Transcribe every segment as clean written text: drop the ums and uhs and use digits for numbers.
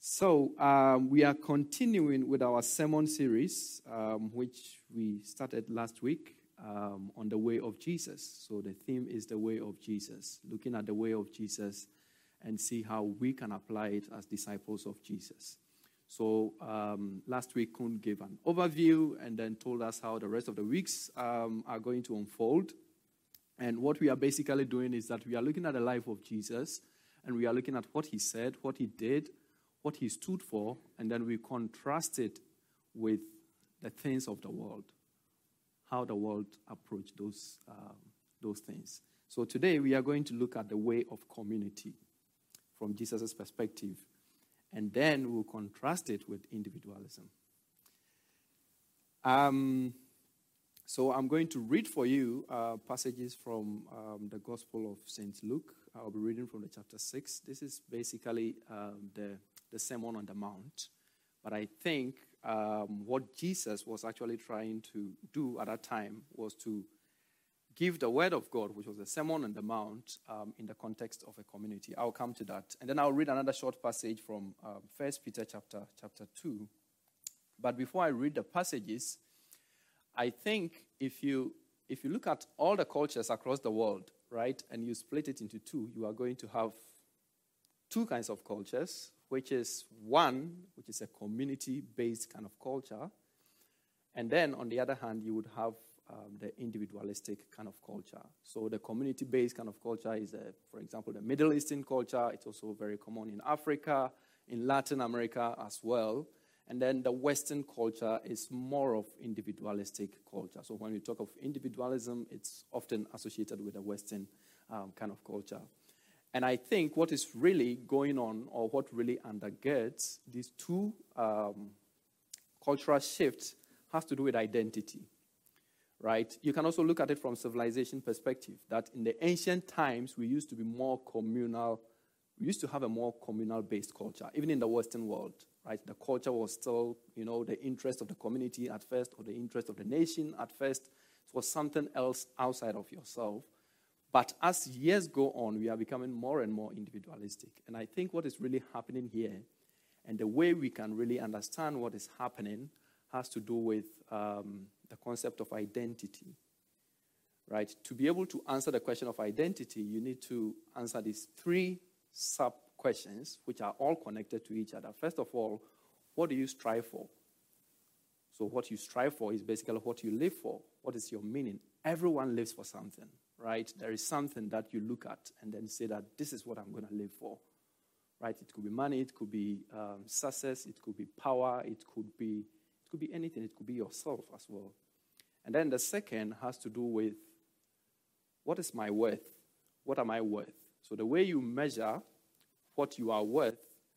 We are continuing with our sermon series, which we started last week on the way of Jesus. So the theme is the way of Jesus, looking at the way of Jesus and see how we can apply it as disciples of Jesus. So last week, Kun gave an overview and then told us how the rest of the weeks are going to unfold. And what we are basically doing is that we are looking at the life of Jesus, and we are looking at what he said, what he did, what he stood for, and then we contrast it with the things of the world, how the world approached those things. So today we are going to look at the way of community from Jesus' perspective, and then we'll contrast it with individualism. So I'm going to read for you passages from the Gospel of St. Luke. I'll be reading from the chapter 6. This is basically the Sermon on the Mount. But I think what Jesus was actually trying to do at that time was to give the word of God, which was the Sermon on the Mount, in the context of a community. I'll come to that. And then I'll read another short passage from 1 Peter chapter 2. But before I read the passages, I think if you look at all the cultures across the world, right, and you split it into two, you are going to have two kinds of cultures, which is one, which is a community-based kind of culture, and then on the other hand, you would have the individualistic kind of culture. So the community-based kind of culture is, for example, the Middle Eastern culture. It's also very common in Africa, in Latin America as well. And then the Western culture is more of individualistic culture. So when we talk of individualism, it's often associated with the Western kind of culture. And I think what is really going on, or what really undergirds these two cultural shifts, has to do with identity, right? You can also look at it from civilization perspective, that in the ancient times, we used to be more communal. We used to have a more communal-based culture, even in the Western world, right? The culture was still, the interest of the community at first, or the interest of the nation at first. It was something else outside of yourself. But as years go on, we are becoming more and more individualistic. And I think what is really happening here, and the way we can really understand what is happening, has to do with the concept of identity, right? To be able to answer the question of identity, you need to answer these three sub-questions, which are all connected to each other. First of all, what do you strive for? So what you strive for is basically what you live for. What is your meaning? Everyone lives for something, right? There is something that you look at and then say that this is what I'm going to live for, right? It could be money, it could be success, it could be power, it could be anything. It could be yourself as well. And then the second has to do with, what is my worth? What am I worth? So the way you measure what you are worth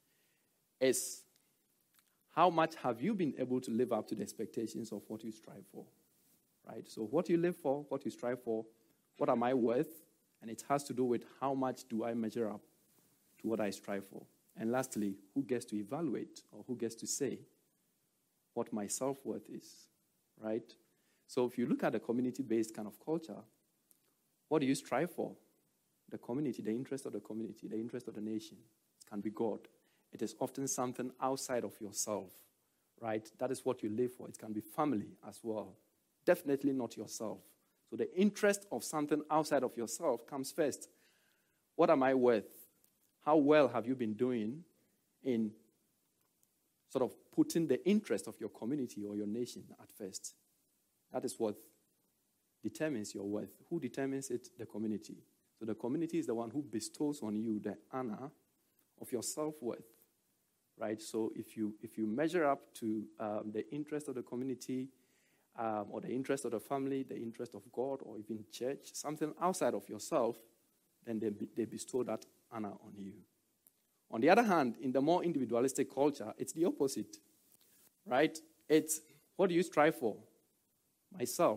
is how much have you been able to live up to the expectations of what you strive for, right? So what you live for, what you strive for, what am I worth? And it has to do with how much do I measure up to what I strive for. And lastly, who gets to evaluate, or who gets to say what my self-worth is, right? So if you look at the community-based kind of culture, what do you strive for? The community, the interest of the community, the interest of the nation. It can be God. It is often something outside of yourself, right? That is what you live for. It can be family as well. Definitely not yourself. So the interest of something outside of yourself comes first. What am I worth? How well have you been doing in sort of putting the interest of your community or your nation at first? That is what determines your worth. Who determines it? The community. So the community is the one who bestows on you the honor of your self-worth, right? So if you measure up to the interest of the community, or the interest of the family, the interest of God, or even church, something outside of yourself, then they bestow that honor on you. On the other hand, in the more individualistic culture, it's the opposite, right? It's, what do you strive for? Myself,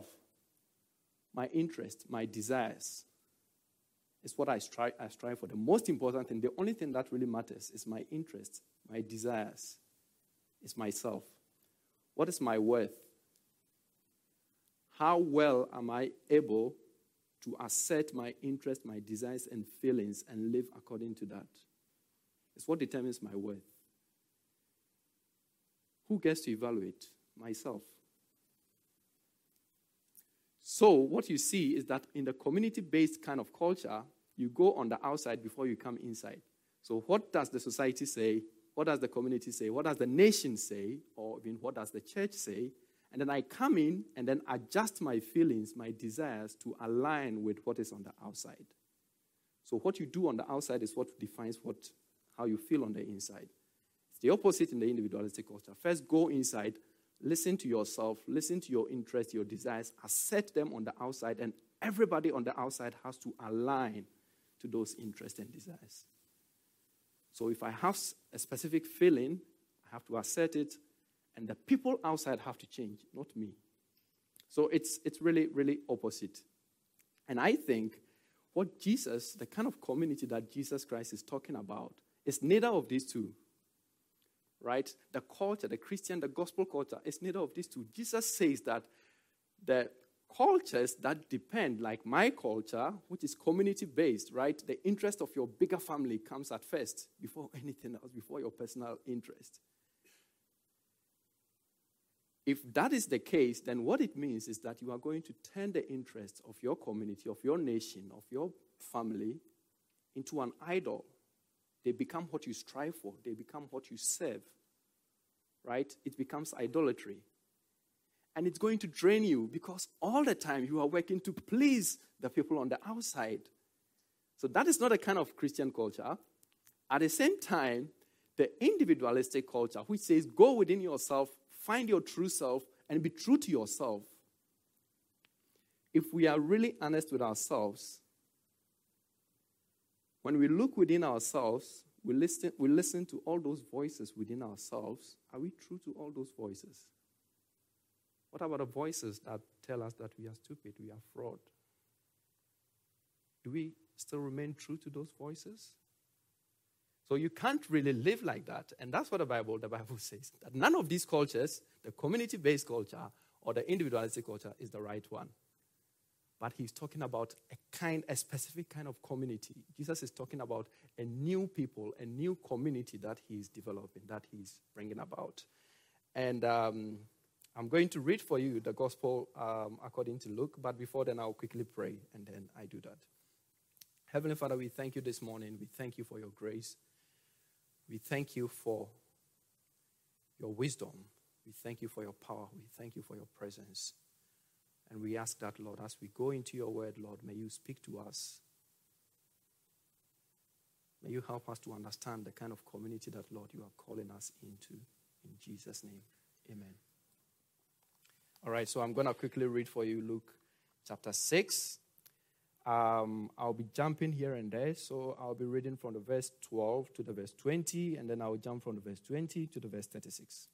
my interest, my desires. It's what I strive for. The most important thing, the only thing that really matters is my interest, my desires. It's myself. What is my worth? How well am I able to assert my interest, my desires, and feelings and live according to that? It's what determines my worth. Who gets to evaluate? Myself. So what you see is that in the community-based kind of culture, you go on the outside before you come inside. So what does the society say? What does the community say? What does the nation say? Or even what does the church say? And then I come in and then adjust my feelings, my desires to align with what is on the outside. So what you do on the outside is what defines how you feel on the inside. It's the opposite in the individualistic culture. First, go inside, listen to yourself, listen to your interests, your desires, assert them on the outside, and everybody on the outside has to align to those interests and desires. So if I have a specific feeling, I have to assert it, and the people outside have to change, not me. So it's really, really opposite. And I think the kind of community that Jesus Christ is talking about is neither of these two. Right? The culture, the Christian, the gospel culture, is neither of these two. Jesus says that the cultures that depend, like my culture, which is community-based, right? The interest of your bigger family comes at first, before anything else, before your personal interest. If that is the case, then what it means is that you are going to turn the interests of your community, of your nation, of your family, into an idol. They become what you strive for. They become what you serve. Right? It becomes idolatry. And it's going to drain you because all the time you are working to please the people on the outside. So that is not a kind of Christian culture. At the same time, the individualistic culture, which says go within yourself, find your true self, and be true to yourself. If we are really honest with ourselves, when we look within ourselves, we listen to all those voices within ourselves. Are we true to all those voices? What about the voices that tell us that we are stupid, we are fraud? Do we still remain true to those voices? So you can't really live like that. And that's what the Bible says. That none of these cultures, the community-based culture or the individualistic culture, is the right one. But he's talking about a specific kind of community. Jesus is talking about a new people, a new community that he's developing, that he's bringing about. And I'm going to read for you the gospel according to Luke, but before then I'll quickly pray, and then I do that. Heavenly Father, we thank you this morning. We thank you for your grace. We thank you for your wisdom. We thank you for your power. We thank you for your presence. And we ask that, Lord, as we go into your word, Lord, may you speak to us. May you help us to understand the kind of community that, Lord, you are calling us into. In Jesus' name, amen. All right, so I'm going to quickly read for you Luke chapter 6. I'll be jumping here and there, so I'll be reading from the verse 12 to the verse 20, and then I'll jump from the verse 20 to the verse 36.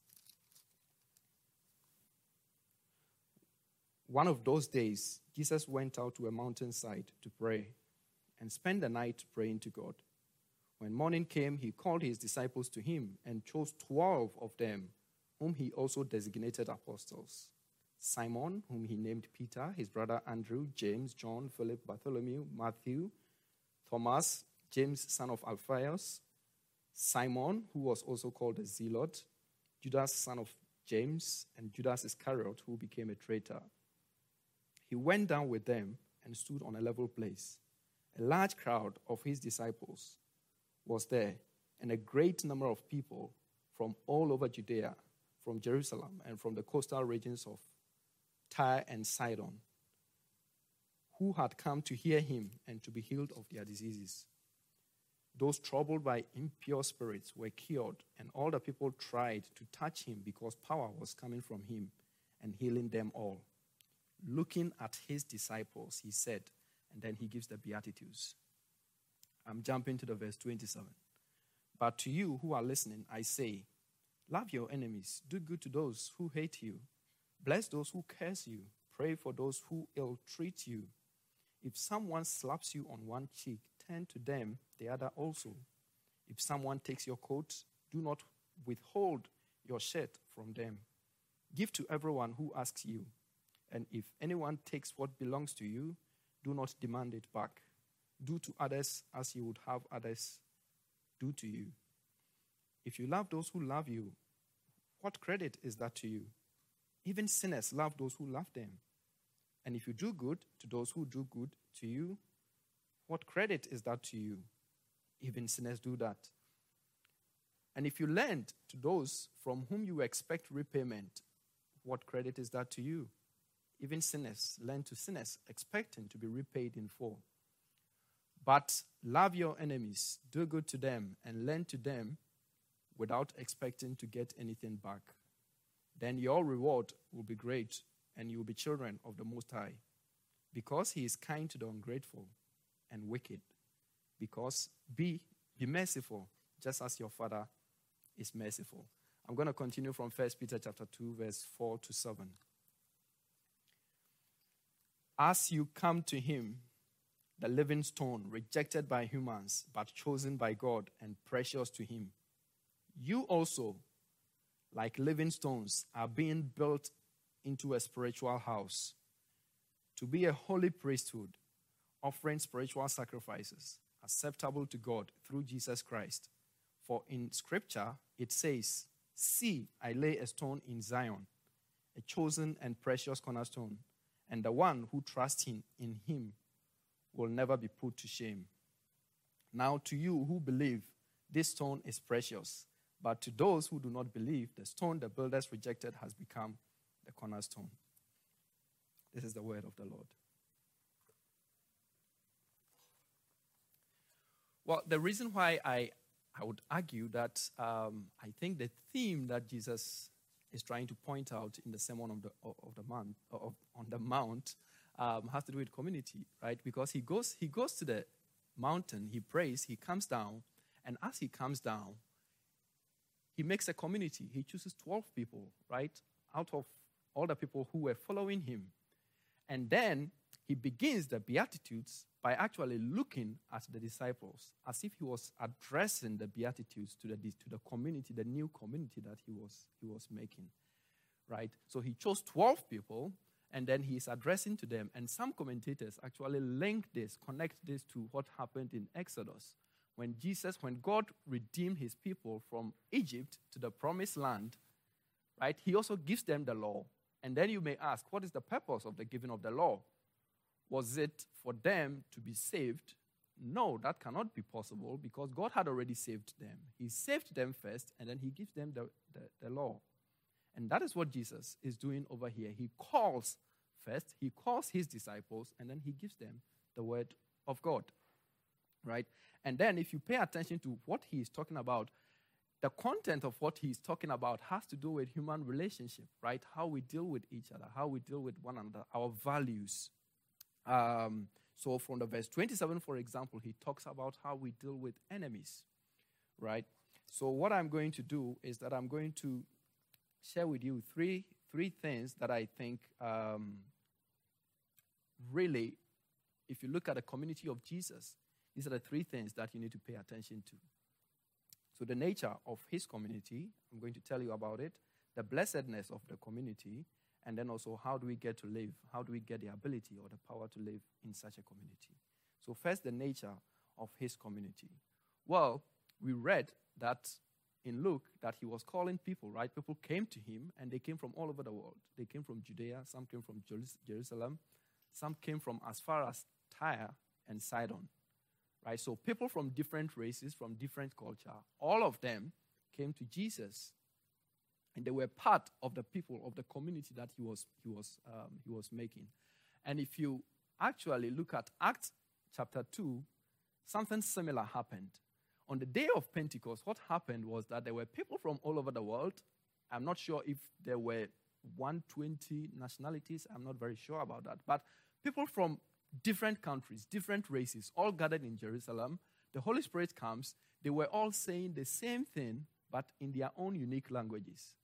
One of those days, Jesus went out to a mountainside to pray and spent the night praying to God. When morning came, he called his disciples to him and chose 12 of them, whom he also designated apostles. Simon, whom he named Peter, his brother Andrew, James, John, Philip, Bartholomew, Matthew, Thomas, James, son of Alphaeus, Simon, who was also called the Zealot, Judas, son of James, and Judas Iscariot, who became a traitor. He went down with them and stood on a level place. A large crowd of his disciples was there, and a great number of people from all over Judea, from Jerusalem, and from the coastal regions of Tyre and Sidon, who had come to hear him and to be healed of their diseases. Those troubled by impure spirits were cured, and all the people tried to touch him because power was coming from him and healing them all. Looking at his disciples, he said, and then he gives the Beatitudes. I'm jumping to the verse 27. But to you who are listening, I say, love your enemies, do good to those who hate you, bless those who curse you, pray for those who ill-treat you. If someone slaps you on one cheek, turn to them the other also. If someone takes your coat, do not withhold your shirt from them. Give to everyone who asks you. And if anyone takes what belongs to you, do not demand it back. Do to others as you would have others do to you. If you love those who love you, what credit is that to you? Even sinners love those who love them. And if you do good to those who do good to you, what credit is that to you? Even sinners do that. And if you lend to those from whom you expect repayment, what credit is that to you? Even sinners lend to sinners, expecting to be repaid in full. But love your enemies, do good to them, and lend to them without expecting to get anything back. Then your reward will be great, and you will be children of the Most High, because he is kind to the ungrateful and wicked. Because be merciful, just as your Father is merciful. I'm going to continue from 1 Peter chapter 2, verse 4 to 7. As you come to him, the living stone, rejected by humans, but chosen by God and precious to him, you also, like living stones, are being built into a spiritual house, to be a holy priesthood, offering spiritual sacrifices acceptable to God through Jesus Christ. For in Scripture it says, "See, I lay a stone in Zion, a chosen and precious cornerstone, and the one who trusts in him will never be put to shame." Now to you who believe, this stone is precious. But to those who do not believe, the stone the builders rejected has become the cornerstone. This is the word of the Lord. Well, the reason why I would argue that I think the theme that Jesus is trying to point out in the Sermon on the Mount has to do with community, right? Because he goes to the mountain, he prays, he comes down, and as he comes down, he makes a community. He chooses 12 people, right, out of all the people who were following him. And then he begins the Beatitudes by actually looking at the disciples as if he was addressing the Beatitudes to the community, the new community that he was making, right? So he chose 12 people, and then he's addressing to them. And some commentators actually connect this to what happened in Exodus. When God redeemed his people from Egypt to the promised land, right, he also gives them the law. And then you may ask, what is the purpose of the giving of the law? Was it for them to be saved? No, that cannot be possible because God had already saved them. He saved them first, and then he gives them the law. And that is what Jesus is doing over here. He calls first, he calls his disciples, and then he gives them the word of God, right? And then if you pay attention to what he is talking about, the content of what he is talking about has to do with human relationship, right? How we deal with each other, how we deal with one another, our values. So from the verse 27, for example, he talks about how we deal with enemies, right? So what I'm going to do is that I'm going to share with you three things that I think really, if you look at the community of Jesus, these are the three things that you need to pay attention to. So the nature of his community, I'm going to tell you about it, the blessedness of the community, and then also how do we get to live? How do we get the ability or the power to live in such a community? So first, the nature of his community. Well, we read that in Luke that he was calling people, right? People came to him, and they came from all over the world. They came from Judea, some came from Jerusalem, some came from as far as Tyre and Sidon, right? So people from different races, from different culture, all of them came to Jesus, and they were part of the people of the community that he was making. And if you actually look at Acts chapter 2, something similar happened. On the day of Pentecost, what happened was that there were people from all over the world. I'm not sure if there were 120 nationalities. I'm not very sure about that. But people from different countries, different races, all gathered in Jerusalem. The Holy Spirit comes. They were all saying the same thing, but in their own unique languages.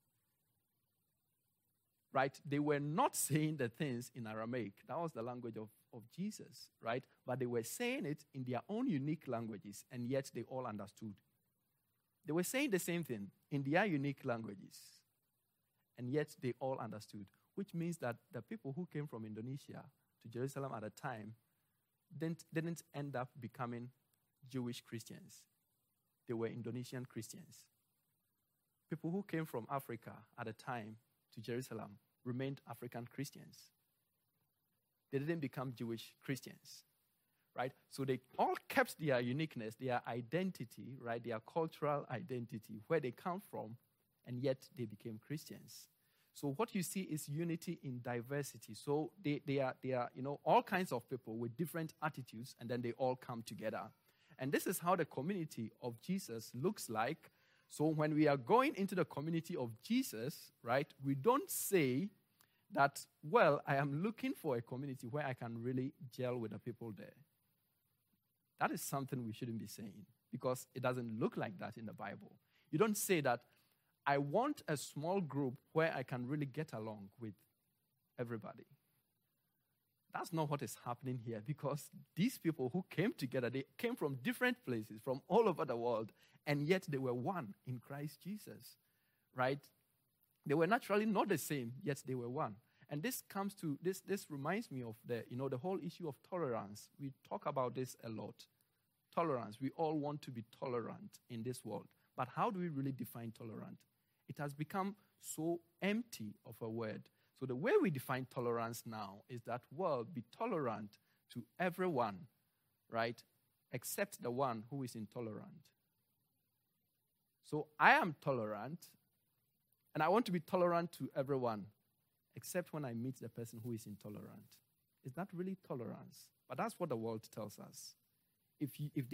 Right? They were not saying the things in Aramaic. That was the language of Jesus, right? But they were saying it in their own unique languages, and yet they all understood. They were saying the same thing in their unique languages, and yet they all understood, which means that the people who came from Indonesia to Jerusalem at the time didn't end up becoming Jewish Christians. They were Indonesian Christians. people who came from Africa at the time to Jerusalem remained African Christians. They didn't become Jewish Christians, right? So they all kept their uniqueness, their identity, right? Their cultural identity, where they come from, and yet they became Christians. So what you see is unity in diversity. So they are all kinds of people with different attitudes, and then they all come together. And this is how the community of Jesus looks like. So when we are going into the community of Jesus, right, we don't say that, well, I am looking for a community where I can really gel with the people there. That is something we shouldn't be saying, because it doesn't look like that in the Bible. You don't say that, I want a small group where I can really get along with everybody. That's not what is happening here, because these people who came together, they came from different places, from all over the world, and yet they were one in Christ Jesus, right? They were naturally not the same, yet they were one. And this comes to, this reminds me of the whole issue of tolerance. We talk about this a lot. Tolerance. We all want to be tolerant in this world. But how do we really define tolerant? It has become so empty of a word. So the way we define tolerance now is that, well, be tolerant to everyone, right, except the one who is intolerant. So I am tolerant, and I want to be tolerant to everyone, except when I meet the person who is intolerant. Is that really tolerance? But that's what the world tells us. If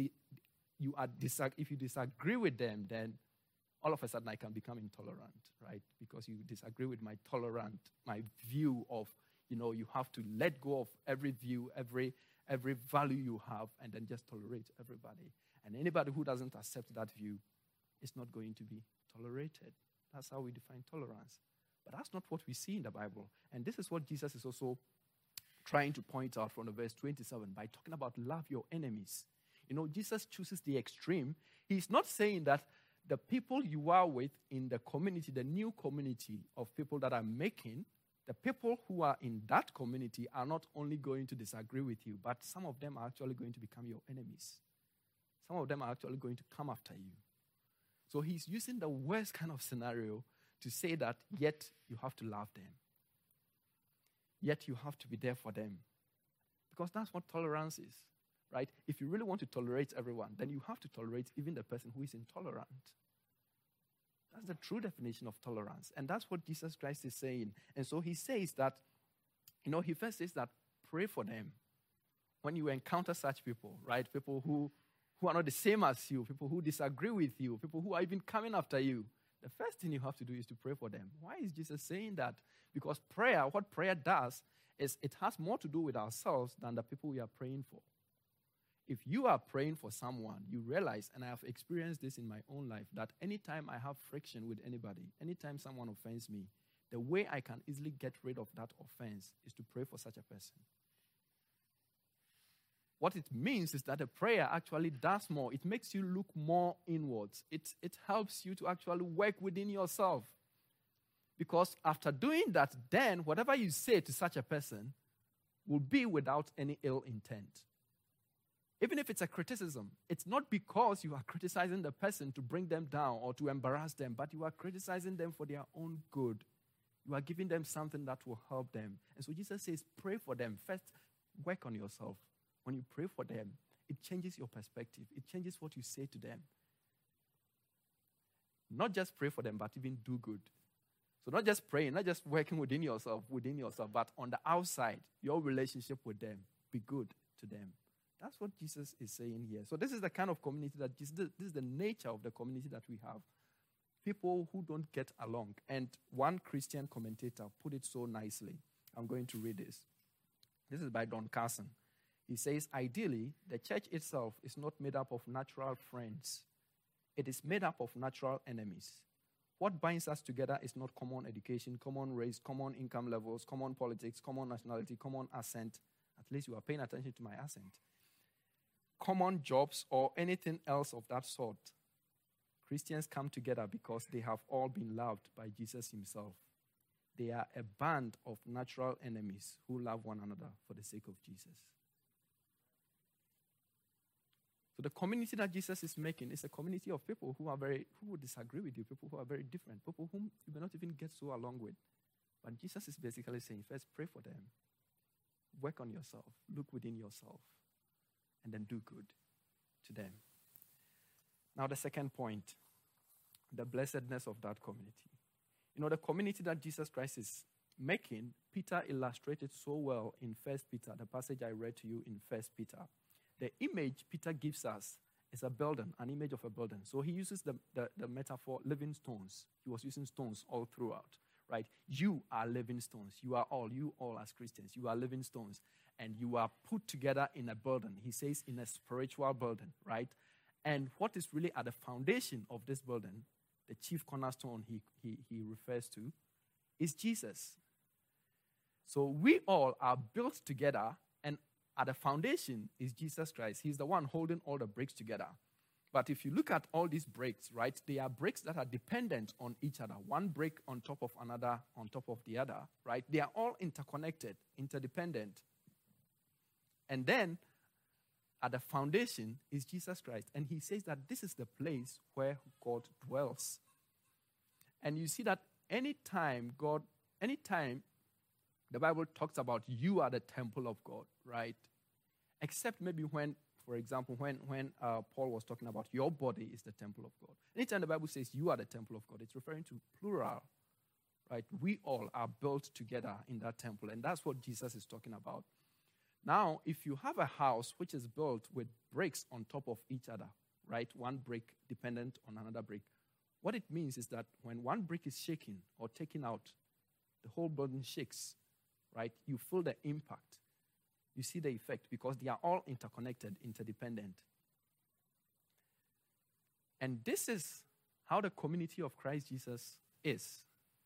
you disagree with them, then all of a sudden I can become intolerant, right? Because you disagree with my view of, you have to let go of every view, every value you have, and then just tolerate everybody. And anybody who doesn't accept that view is not going to be tolerated. That's how we define tolerance. But that's not what we see in the Bible. And this is what Jesus is also trying to point out from the verse 27 by talking about love your enemies. Jesus chooses the extreme. He's not saying that the people you are with in the community, the new community of people that I'm making, the people who are in that community are not only going to disagree with you, but some of them are actually going to become your enemies. Some of them are actually going to come after you. So he's using the worst kind of scenario to say that, yet you have to love them. Yet you have to be there for them. Because that's what tolerance is, right? If you really want to tolerate everyone, then you have to tolerate even the person who is intolerant. That's the true definition of tolerance. And that's what Jesus Christ is saying. And so he says that, he first says that pray for them. When you encounter such people, right? People who are not the same as you, people who disagree with you, people who are even coming after you, the first thing you have to do is to pray for them. Why is Jesus saying that? Because what prayer does is it has more to do with ourselves than the people we are praying for. If you are praying for someone, you realize, and I have experienced this in my own life, that anytime I have friction with anybody, anytime someone offends me, the way I can easily get rid of that offense is to pray for such a person. What it means is that a prayer actually does more. It makes you look more inwards. It helps you to actually work within yourself. Because after doing that, then whatever you say to such a person will be without any ill intent. Even if it's a criticism, it's not because you are criticizing the person to bring them down or to embarrass them, but you are criticizing them for their own good. You are giving them something that will help them. And so Jesus says, pray for them. First, work on yourself. When you pray for them, it changes your perspective. It changes what you say to them. Not just pray for them, but even do good. So not just praying, not just working within yourself, but on the outside, your relationship with them, be good to them. That's what Jesus is saying here. So this is the kind of community that this is the nature of the community that we have. People who don't get along. And one Christian commentator put it so nicely. I'm going to read this. This is by Don Carson. He says, ideally, the church itself is not made up of natural friends. It is made up of natural enemies. What binds us together is not common education, common race, common income levels, common politics, common nationality, common accent. At least you are paying attention to my accent. Common jobs or anything else of that sort. Christians come together because they have all been loved by Jesus himself. They are a band of natural enemies who love one another for the sake of Jesus. So the community that Jesus is making is a community of people who will disagree with you, people who are very different, people whom you may not even get so along with. But Jesus is basically saying, first pray for them, work on yourself, look within yourself, and then do good to them. Now the second point, the blessedness of that community. The community that Jesus Christ is making, Peter illustrated so well in 1 Peter, the passage I read to you in 1 Peter. The image Peter gives us is a building, an image of a building. So he uses the metaphor living stones. He was using stones all throughout, right? You are living stones. You all as Christians, you are living stones. And you are put together in a building. He says in a spiritual building, right? And what is really at the foundation of this building, the chief cornerstone he refers to, is Jesus. So we all are built together, and at the foundation is Jesus Christ. He's the one holding all the bricks together. But if you look at all these bricks, right, they are bricks that are dependent on each other. One brick on top of another, on top of the other, right? They are all interconnected, interdependent. And then at the foundation is Jesus Christ. And he says that this is the place where God dwells. And you see that anytime the Bible talks about you are the temple of God, right? Except maybe when, for example, when Paul was talking about your body is the temple of God. Anytime the Bible says you are the temple of God, it's referring to plural, right? We all are built together in that temple. And that's what Jesus is talking about. Now, if you have a house which is built with bricks on top of each other, right? One brick dependent on another brick. What it means is that when one brick is shaken or taken out, the whole building shakes, right? You feel the impact. You see the effect because they are all interconnected, interdependent. And this is how the community of Christ Jesus is.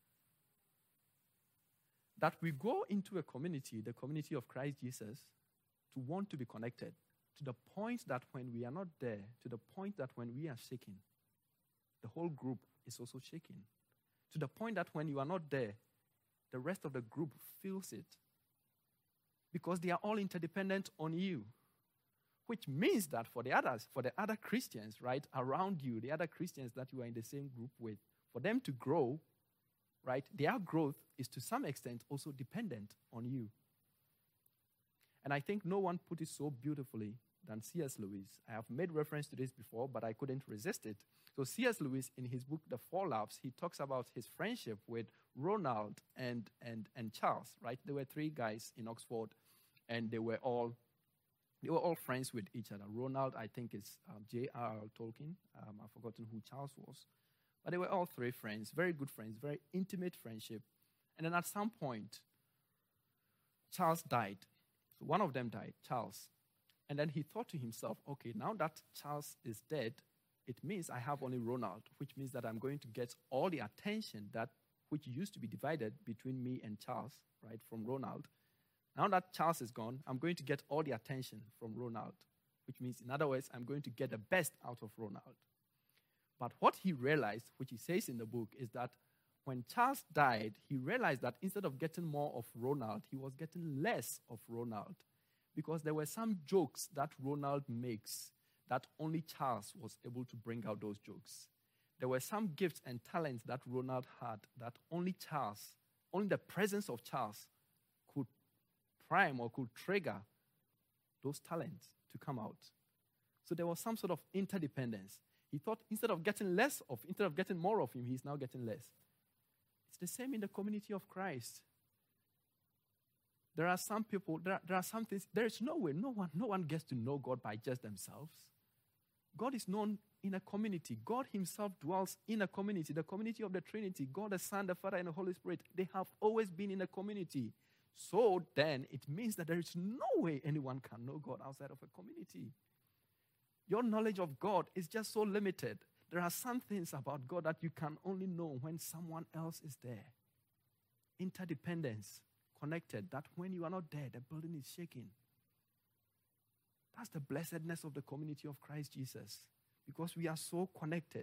That we go into a community, the community of Christ Jesus, to want to be connected to the point that when we are not there, to the point that when we are shaking, the whole group is also shaking. To the point that when you are not there, the rest of the group feels it. Because they are all interdependent on you. Which means that for the other Christians, right, around you, the other Christians that you are in the same group with, for them to grow, right, their growth is to some extent also dependent on you. And I think no one put it so beautifully than C.S. Lewis. I have made reference to this before, but I couldn't resist it. So C.S. Lewis, in his book, The Four Loves, he talks about his friendship with Ronald and Charles, right? There were three guys in Oxford, and they were all friends with each other. Ronald, I think, is J.R.R. Tolkien. I've forgotten who Charles was. But they were all three friends, very good friends, very intimate friendship. And then at some point, Charles died. So one of them died, Charles. And then he thought to himself, okay, now that Charles is dead, it means I have only Ronald, which means that I'm going to get all the attention which used to be divided between me and Charles, right, from Ronald. Now that Charles is gone, I'm going to get all the attention from Ronald, which means, in other words, I'm going to get the best out of Ronald. But what he realized, which he says in the book, is that when Charles died, he realized that instead of getting more of Ronald, he was getting less of Ronald. Because there were some jokes that Ronald makes that only Charles was able to bring out those jokes. There were some gifts and talents that Ronald had that only the presence of Charles could prime or could trigger those talents to come out. So there was some sort of interdependence. He thought instead of getting more of him, he's now getting less. It's the same in the community of Christ. There are some people, there are some things, there is no way, no one gets to know God by just themselves. God is known in a community. God himself dwells in a community, the community of the Trinity, God the Son, the Father, and the Holy Spirit. They have always been in a community. So then it means that there is no way anyone can know God outside of a community. Your knowledge of God is just so limited. There are some things about God that you can only know when someone else is there. Interdependence, connected, that when you are not there, the building is shaking. That's the blessedness of the community of Christ Jesus, because we are so connected.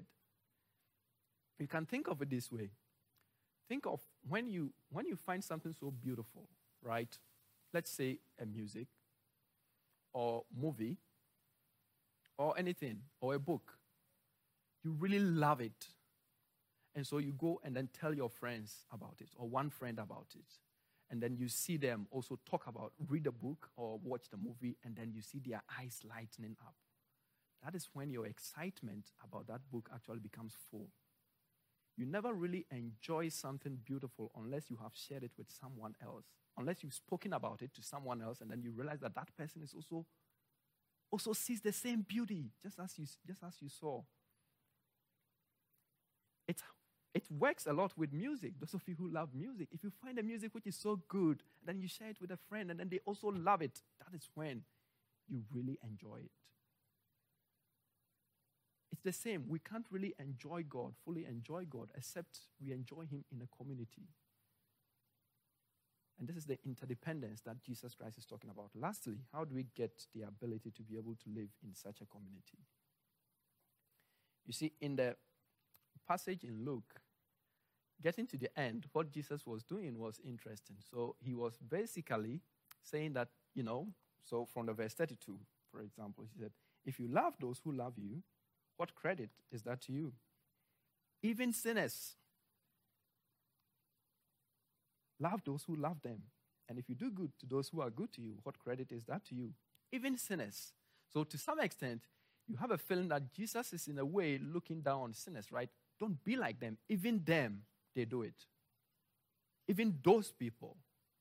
You can think of it this way. Think of when you find something so beautiful, right? Let's say a music or movie or anything, or a book, you really love it. And so you go and then tell your friends about it, or one friend about it. And then you see them also read a book or watch the movie, and then you see their eyes lightening up. That is when your excitement about that book actually becomes full. You never really enjoy something beautiful unless you have shared it with someone else, unless you've spoken about it to someone else, and then you realize that that person is also sees the same beauty, just as you saw. It works a lot with music. Those of you who love music, if you find a music which is so good, and then you share it with a friend, and then they also love it, that is when you really enjoy it. It's the same. We can't really fully enjoy God, except we enjoy Him in a community. And this is the interdependence that Jesus Christ is talking about. Lastly, how do we get the ability to be able to live in such a community? You see, in the passage in Luke, getting to the end, what Jesus was doing was interesting. So he was basically saying that, so from the verse 32, for example, he said, if you love those who love you, what credit is that to you? Even sinners love those who love them. And if you do good to those who are good to you, what credit is that to you? Even sinners. So to some extent, you have a feeling that Jesus is in a way looking down on sinners, right? Don't be like them. Even them, they do it. Even those people.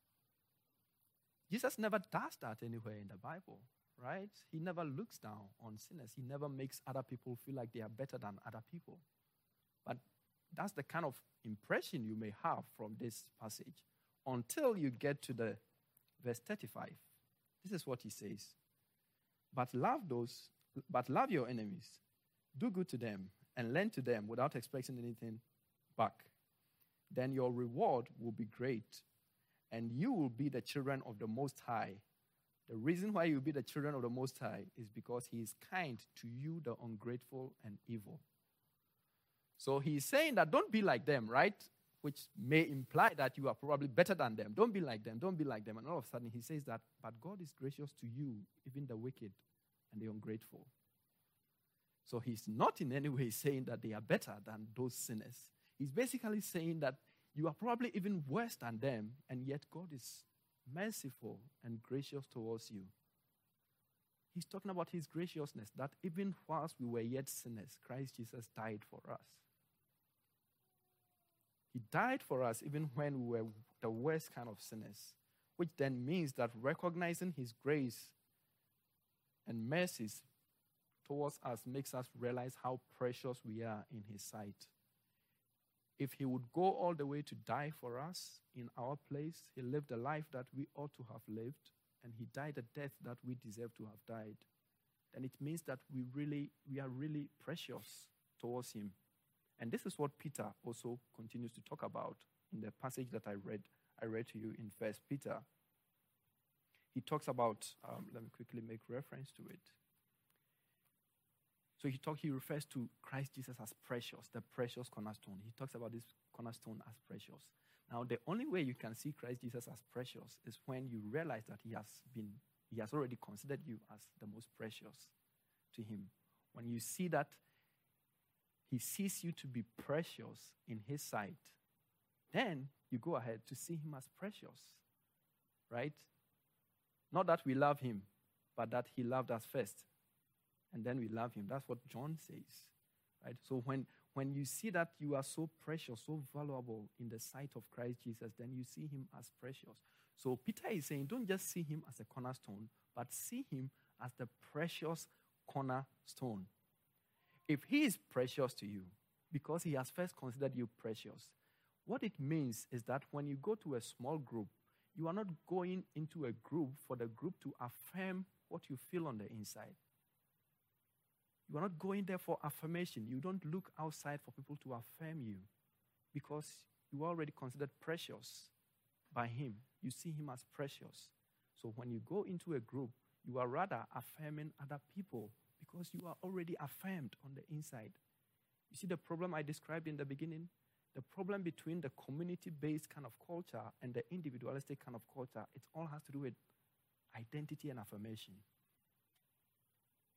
Jesus never does that anywhere in the Bible, right? He never looks down on sinners. He never makes other people feel like they are better than other people. But that's the kind of impression you may have from this passage until you get to the verse 35. This is what he says. But love your enemies. Do good to them and lend to them without expecting anything back. Then your reward will be great, and you will be the children of the Most High. The reason why you'll be the children of the Most High is because He is kind to you, the ungrateful and evil. So He's saying that don't be like them, right? Which may imply that you are probably better than them. Don't be like them, don't be like them. And all of a sudden He says that, but God is gracious to you, even the wicked and the ungrateful. So He's not in any way saying that they are better than those sinners. He's basically saying that you are probably even worse than them, and yet God is merciful and gracious towards you. He's talking about His graciousness, that even whilst we were yet sinners, Christ Jesus died for us. He died for us even when we were the worst kind of sinners, which then means that recognizing His grace and mercies towards us makes us realize how precious we are in His sight. If He would go all the way to die for us in our place, He lived a life that we ought to have lived, and He died a death that we deserve to have died, then it means that we are really precious towards Him. And this is what Peter also continues to talk about in the passage that I read to you in 1 Peter. He talks about, let me quickly make reference to it. So he refers to Christ Jesus as precious, the precious cornerstone. He talks about this cornerstone as precious. Now, the only way you can see Christ Jesus as precious is when you realize that He has already considered you as the most precious to Him. When you see that He sees you to be precious in His sight, then you go ahead to see Him as precious, right? Not that we love Him, but that He loved us first. And then we love Him. That's what John says, right? So when you see that you are so precious, so valuable in the sight of Christ Jesus, then you see Him as precious. So Peter is saying, don't just see Him as a cornerstone, but see Him as the precious cornerstone. If He is precious to you, because He has first considered you precious, what it means is that when you go to a small group, you are not going into a group for the group to affirm what you feel on the inside. You are not going there for affirmation. You don't look outside for people to affirm you because you are already considered precious by Him. You see Him as precious. So when you go into a group, you are rather affirming other people because you are already affirmed on the inside. You see the problem I described in the beginning? The problem between the community-based kind of culture and the individualistic kind of culture, it all has to do with identity and affirmation.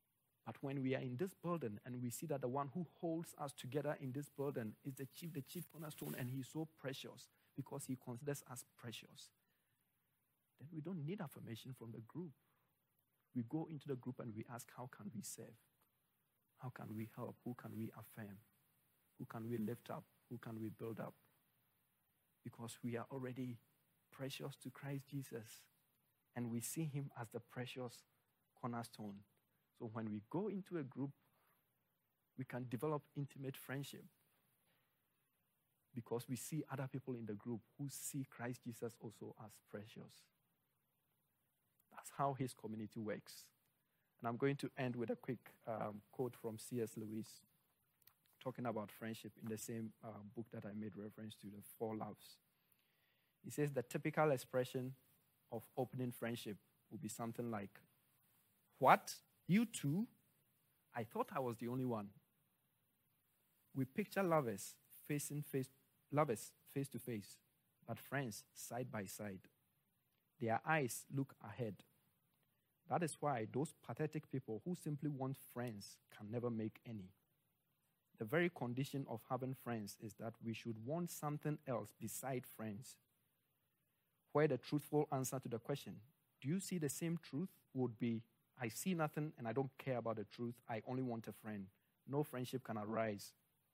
But when we are in this building and we see that the one who holds us together in this building is the chief cornerstone, and he's so precious because he considers us precious, then we don't need affirmation from the group. We go into the group and we ask, how can we serve? How can we help? Who can we affirm? Who can we lift up? Who can we build up? Because we are already precious to Christ Jesus, and we see him as the precious cornerstone. So when we go into a group, we can develop intimate friendship because we see other people in the group who see Christ Jesus also as precious. That's how his community works. And I'm going to end with a quick quote from C.S. Lewis talking about friendship in the same book that I made reference to, The Four Loves. He says the typical expression of opening friendship will be something like, "What? You too? I thought I was the only one." We picture lovers face to face, but friends side by side. Their eyes look ahead. That is why those pathetic people who simply want friends can never make any. The very condition of having friends is that we should want something else beside friends. Where the truthful answer to the question, "Do you see the same truth?" would be, "I see nothing and I don't care about the truth. I only want a friend." No friendship can arise.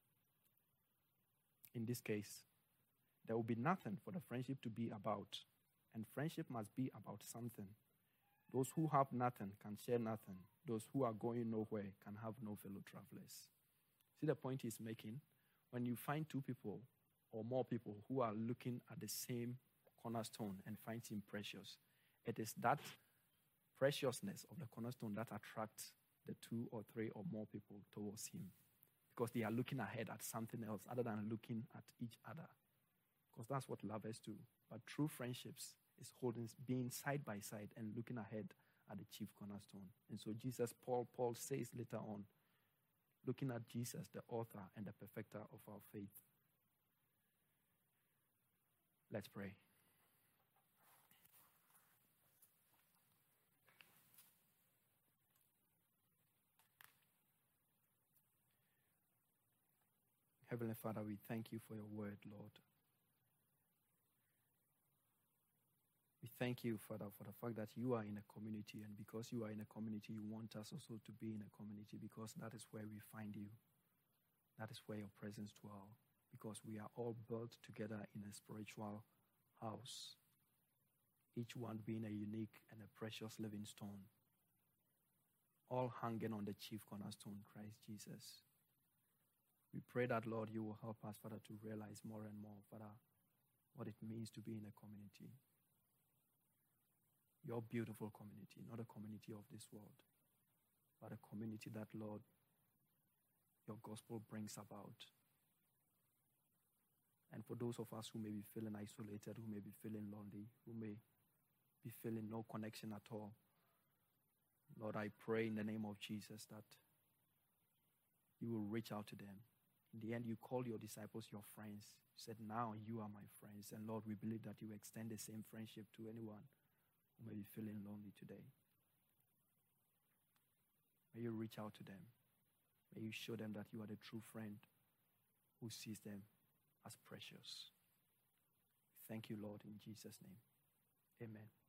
In this case, there will be nothing for the friendship to be about, and friendship must be about something. Those who have nothing can share nothing. Those who are going nowhere can have no fellow travelers. See the point he's making? When you find two people or more people who are looking at the same cornerstone and find him precious, it is that preciousness of the cornerstone that attracts the two or three or more people towards him, because they are looking ahead at something else other than looking at each other, because that's what lovers do. But true friendships is being side by side and looking ahead at the chief cornerstone. And so Paul says later on, looking at Jesus, the author and the perfecter of our faith. Let's pray. Heavenly Father, we thank you for your word, Lord. We thank you, Father, for the fact that you are in a community, and because you are in a community, you want us also to be in a community, because that is where we find you. That is where your presence dwells, because we are all built together in a spiritual house, each one being a unique and a precious living stone, all hanging on the chief cornerstone, Christ Jesus. We pray that, Lord, you will help us, Father, to realize more and more, Father, what it means to be in a community. Your beautiful community, not a community of this world, but a community that, Lord, your gospel brings about. And for those of us who may be feeling isolated, who may be feeling lonely, who may be feeling no connection at all, Lord, I pray in the name of Jesus that you will reach out to them. In the end, you call your disciples your friends. You said, now you are my friends. And Lord, we believe that you extend the same friendship to anyone who may be feeling lonely today. May you reach out to them. May you show them that you are the true friend who sees them as precious. Thank you, Lord, in Jesus' name. Amen.